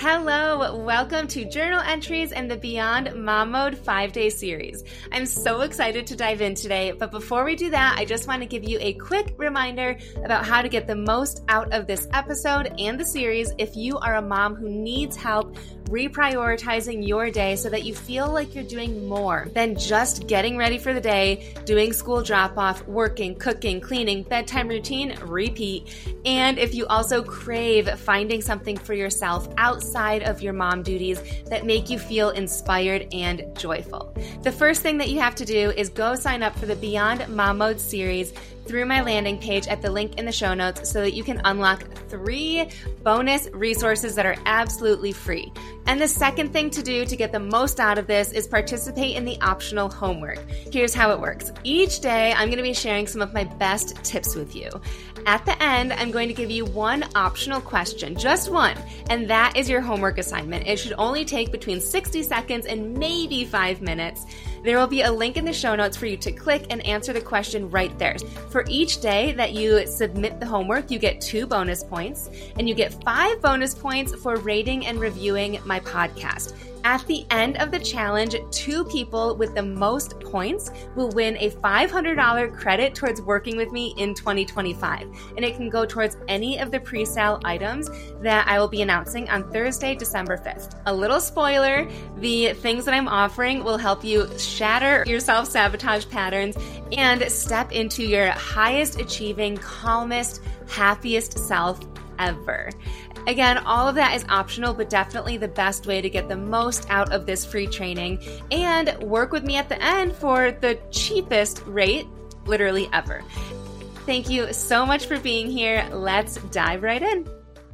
Hello, welcome to Journal Entries and the Beyond Mom Mode 5-Day series. I'm so excited to dive in today, but before we do that, I just want to give you a quick reminder about how to get the most out of this episode and the series if you are a mom who needs help reprioritizing your day so that you feel like you're doing more than just getting ready for the day, doing school drop-off, working, cooking, cleaning, bedtime routine, repeat. And if you also crave finding something for yourself outside of your mom duties that make you feel inspired and joyful. The first thing that you have to do is go sign up for the Beyond Mom Mode series through my landing page at the link in the show notes so that you can unlock 3 bonus resources that are absolutely free. And the second thing to do to get the most out of this is participate in the optional homework. Here's how it works. Each day, I'm going to be sharing some of my best tips with you. At the end, I'm going to give you one optional question, just one, and that is your homework assignment. It should only take between 60 seconds and maybe 5 minutes. There will be a link in the show notes for you to click and answer the question right there. For each day that you submit the homework, you get 2 bonus points, and you get 5 bonus points for rating and reviewing my podcast. At the end of the challenge, 2 people with the most points will win a $500 credit towards working with me in 2025. And it can go towards any of the pre-sale items that I will be announcing on Thursday, December 5th. A little spoiler, the things that I'm offering will help you shatter your self-sabotage patterns and step into your highest achieving, calmest, happiest self ever. Again, all of that is optional, but definitely the best way to get the most out of this free training and work with me at the end for the cheapest rate, literally ever. Thank you so much for being here. Let's dive right in.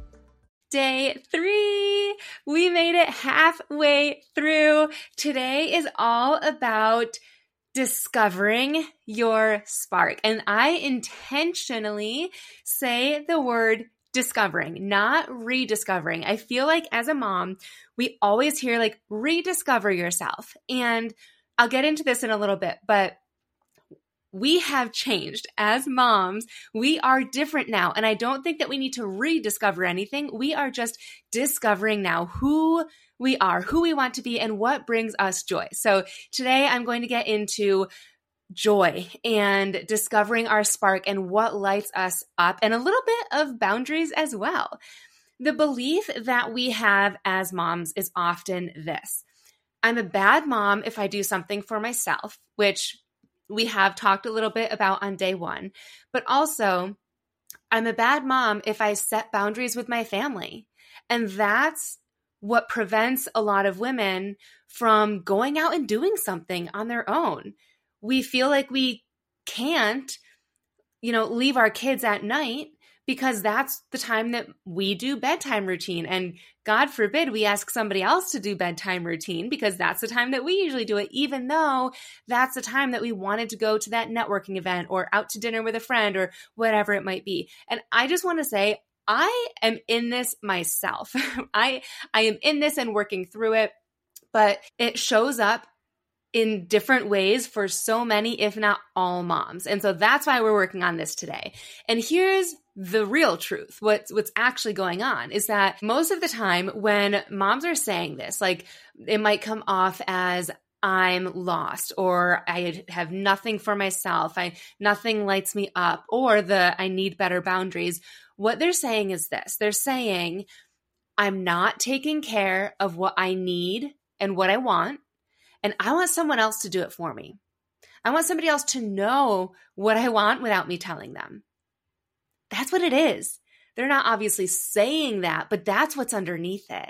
Day 3. We made it halfway through. Today is all about discovering your spark. And I intentionally say the word discovering, not rediscovering. I feel like as a mom, we always hear like rediscover yourself. And I'll get into this in a little bit, but we have changed as moms. We are different now. And I don't think that we need to rediscover anything. We are just discovering now who we are, who we want to be, and what brings us joy. So today I'm going to get into joy and discovering our spark and what lights us up, and a little bit of boundaries as well. The belief that we have as moms is often this: I'm a bad mom if I do something for myself, which we have talked a little bit about on day 1, but also I'm a bad mom if I set boundaries with my family. And that's what prevents a lot of women from going out and doing something on their own. We feel like we can't, leave our kids at night because that's the time that we do bedtime routine. And God forbid we ask somebody else to do bedtime routine because that's the time that we usually do it, even though that's the time that we wanted to go to that networking event or out to dinner with a friend or whatever it might be. And I just want to say, I am in this myself. I am in this and working through it, but it shows up in different ways for so many, if not all moms. And so that's why we're working on this today. And here's the real truth. What's actually going on is that most of the time when moms are saying this, like it might come off as I'm lost, or I have nothing for myself, nothing lights me up, or I need better boundaries. What they're saying is this. They're saying, I'm not taking care of what I need and what I want, and I want someone else to do it for me. I want somebody else to know what I want without me telling them. That's what it is. They're not obviously saying that, but that's what's underneath it.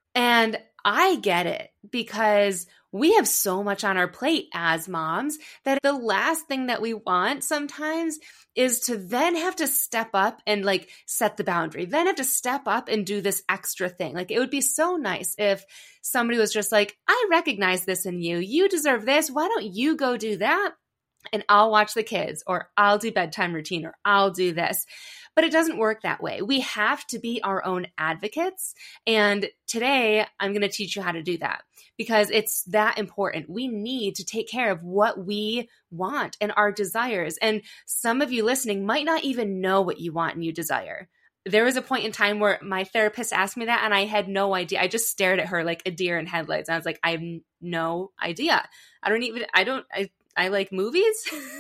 And I get it because we have so much on our plate as moms that the last thing that we want sometimes is to then have to step up and set the boundary, then have to step up and do this extra thing. It would be so nice if somebody was just like, I recognize this in you. You deserve this. Why don't you go do that? And I'll watch the kids, or I'll do bedtime routine, or I'll do this. But it doesn't work that way. We have to be our own advocates. And today I'm going to teach you how to do that because it's that important. We need to take care of what we want and our desires. And some of you listening might not even know what you want and you desire. there was a point in time where my therapist asked me that and I had no idea. I just stared at her like a deer in headlights. I was like, I have no idea. I like movies.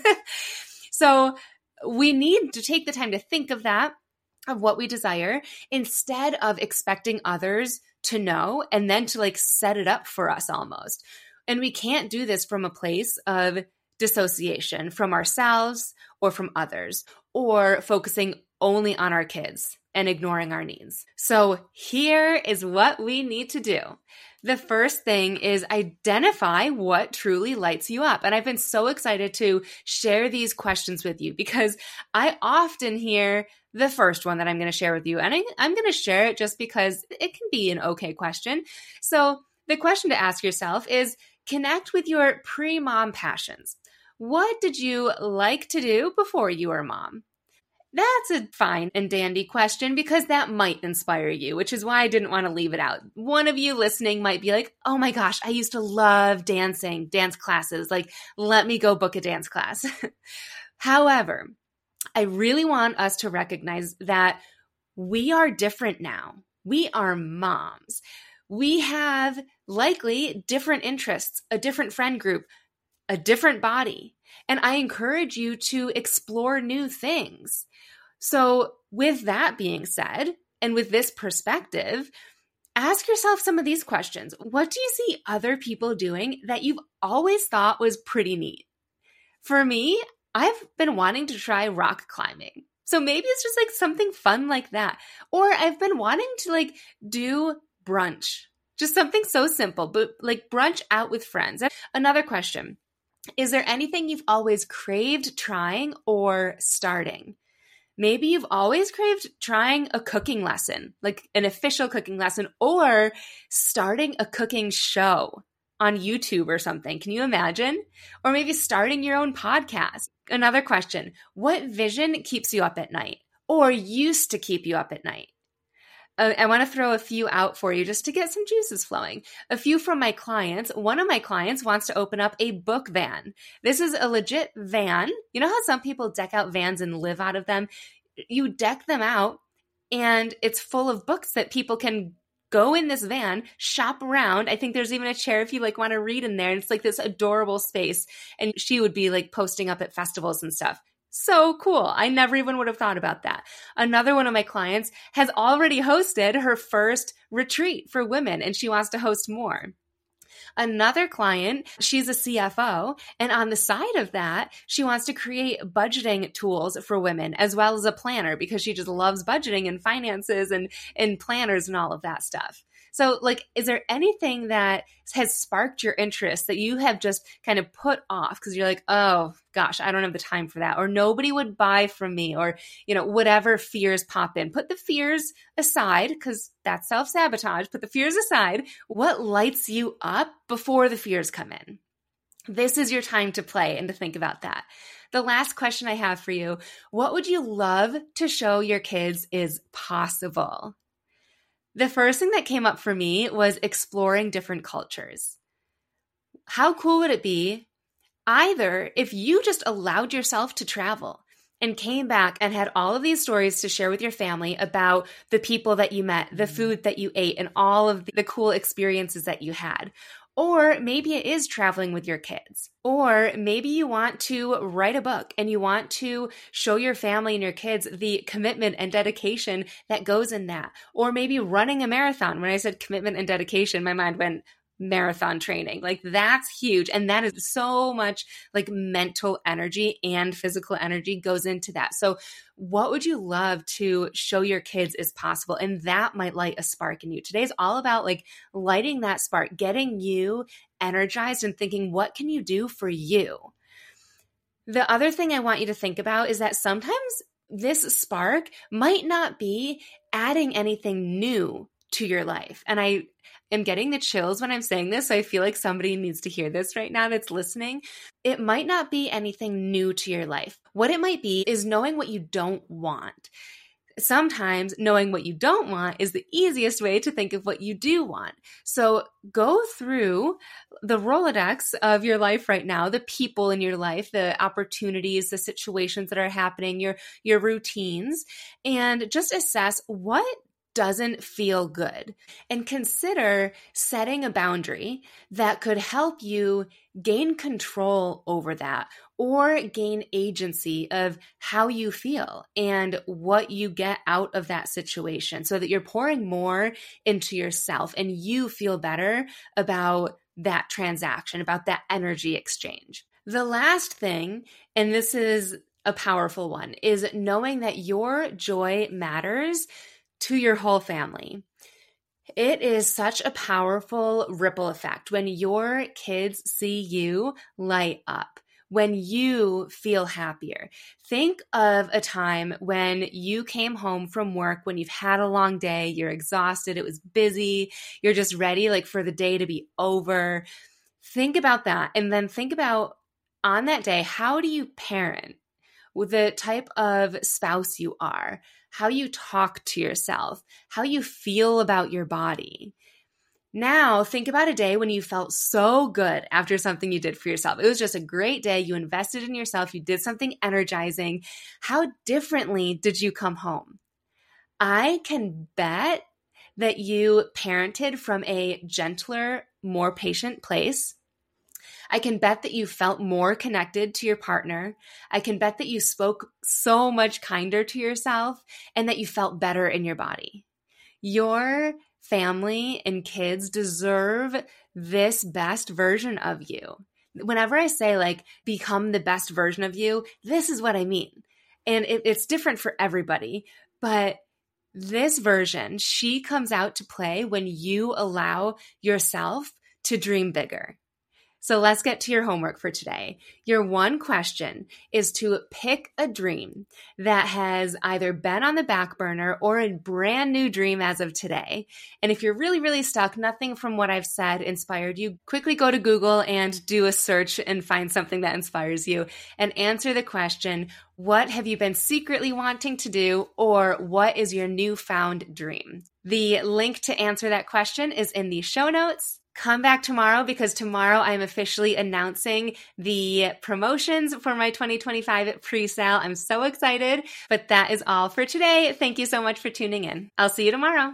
So we need to take the time to think of that, of what we desire, instead of expecting others to know and then to like set it up for us almost. And we can't do this from a place of dissociation from ourselves or from others, or focusing only on our kids and ignoring our needs. So here is what we need to do. The first thing is identify what truly lights you up. And I've been so excited to share these questions with you because I often hear the first one that I'm going to share with you. And I'm going to share it just because it can be an okay question. So the question to ask yourself is, connect with your pre-mom passions. What did you like to do before you were a mom? That's a fine and dandy question because that might inspire you, which is why I didn't want to leave it out. One of you listening might be like, oh my gosh, I used to love dancing, dance classes. Like, let me go book a dance class. However, I really want us to recognize that we are different now. We are moms. We have likely different interests, a different friend group, a different body. And I encourage you to explore new things. So with that being said, and with this perspective, ask yourself some of these questions. What do you see other people doing that you've always thought was pretty neat? For me, I've been wanting to try rock climbing. So maybe it's just like something fun like that. Or I've been wanting to like do brunch, just something so simple, but like brunch out with friends. Another question. Is there anything you've always craved trying or starting? Maybe you've always craved trying a cooking lesson, like an official cooking lesson, or starting a cooking show on YouTube or something. Can you imagine? Or maybe starting your own podcast. Another question. What vision keeps you up at night or used to keep you up at night? I want to throw a few out for you just to get some juices flowing. A few from my clients. One of my clients wants to open up a book van. This is a legit van. You know how some people deck out vans and live out of them? You deck them out and it's full of books that people can go in this van, shop around. I think there's even a chair if you like want to read in there. And it's like this adorable space. And she would be like posting up at festivals and stuff. So cool. I never even would have thought about that. Another one of my clients has already hosted her first retreat for women, and she wants to host more. Another client, she's a CFO, and on the side of that, she wants to create budgeting tools for women as well as a planner because she just loves budgeting and finances and planners and all of that stuff. So like, is there anything that has sparked your interest that you have just kind of put off because you're like, oh gosh, I don't have the time for that, or nobody would buy from me, or, you know, whatever fears pop in. Put the fears aside because that's self-sabotage. Put the fears aside. What lights you up before the fears come in? This is your time to play and to think about that. The last question I have for you, what would you love to show your kids is possible? The first thing that came up for me was exploring different cultures. How cool would it be either if you just allowed yourself to travel and came back and had all of these stories to share with your family about the people that you met, the food that you ate, and all of the cool experiences that you had. Or maybe it is traveling with your kids. Or maybe you want to write a book and you want to show your family and your kids the commitment and dedication that goes in that. Or maybe running a marathon. When I said commitment and dedication, my mind went marathon training. Like that's huge. And that is so much like mental energy and physical energy goes into that. So what would you love to show your kids is possible? And that might light a spark in you. Today's all about like lighting that spark, getting you energized and thinking, what can you do for you? The other thing I want you to think about is that sometimes this spark might not be adding anything new to your life. And I am getting the chills when I'm saying this. So I feel like somebody needs to hear this right now that's listening. It might not be anything new to your life. What it might be is knowing what you don't want. sometimes knowing what you don't want is the easiest way to think of what you do want. So go through the Rolodex of your life right now, the people in your life, the opportunities, the situations that are happening, your routines, and just assess what doesn't feel good, and consider setting a boundary that could help you gain control over that or gain agency of how you feel and what you get out of that situation so that you're pouring more into yourself and you feel better about that transaction, about that energy exchange. The last thing, and this is a powerful one, is knowing that your joy matters to your whole family. It is such a powerful ripple effect when your kids see you light up, when you feel happier. Think of a time when you came home from work, when you've had a long day, you're exhausted, it was busy, you're just ready like for the day to be over. Think about that, and then think about on that day, how do you parent with the type of spouse you are, how you talk to yourself, how you feel about your body. Now, think about a day when you felt so good after something you did for yourself. It was just a great day. You invested in yourself. You did something energizing. How differently did you come home? I can bet that you parented from a gentler, more patient place. I can bet that you felt more connected to your partner. I can bet that you spoke so much kinder to yourself and that you felt better in your body. Your family and kids deserve this best version of you. Whenever I say like, become the best version of you, this is what I mean. And it's different for everybody, but this version, she comes out to play when you allow yourself to dream bigger. So let's get to your homework for today. Your one question is to pick a dream that has either been on the back burner or a brand new dream as of today. And if you're really, really stuck, nothing from what I've said inspired you, quickly go to Google and do a search and find something that inspires you and answer the question, what have you been secretly wanting to do, or what is your newfound dream? The link to answer that question is in the show notes. Come back tomorrow because tomorrow I'm officially announcing the promotions for my 2025 pre-sale. I'm so excited, but that is all for today. Thank you so much for tuning in. I'll see you tomorrow.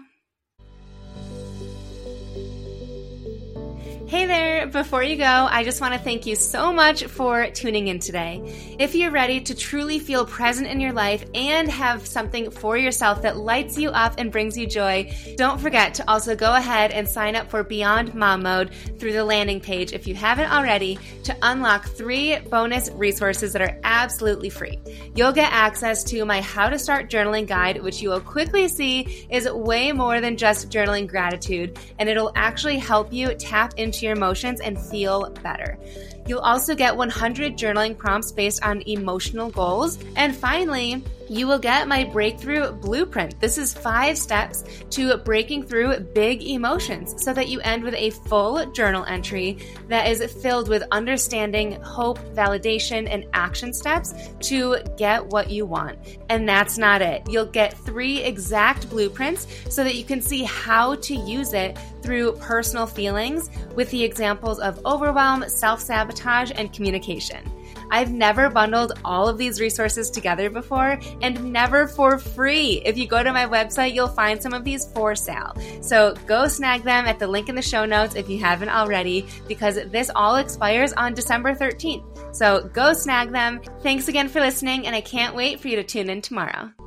Hey there, before you go, I just want to thank you so much for tuning in today. If you're ready to truly feel present in your life and have something for yourself that lights you up and brings you joy, don't forget to also go ahead and sign up for Beyond Mom Mode through the landing page if you haven't already to unlock 3 bonus resources that are absolutely free. You'll get access to my How to Start Journaling guide, which you will quickly see is way more than just journaling gratitude, and it'll actually help you tap into your emotions and feel better. You'll also get 100 journaling prompts based on emotional goals. And finally, you will get my breakthrough blueprint. This is 5 steps to breaking through big emotions so that you end with a full journal entry that is filled with understanding, hope, validation, and action steps to get what you want. And that's not it. You'll get 3 exact blueprints so that you can see how to use it through personal feelings with the examples of overwhelm, self-sabotage, and communication. I've never bundled all of these resources together before, and never for free. If you go to my website, you'll find some of these for sale. So go snag them at the link in the show notes if you haven't already, because this all expires on December 13th. So go snag them. Thanks again for listening, and I can't wait for you to tune in tomorrow.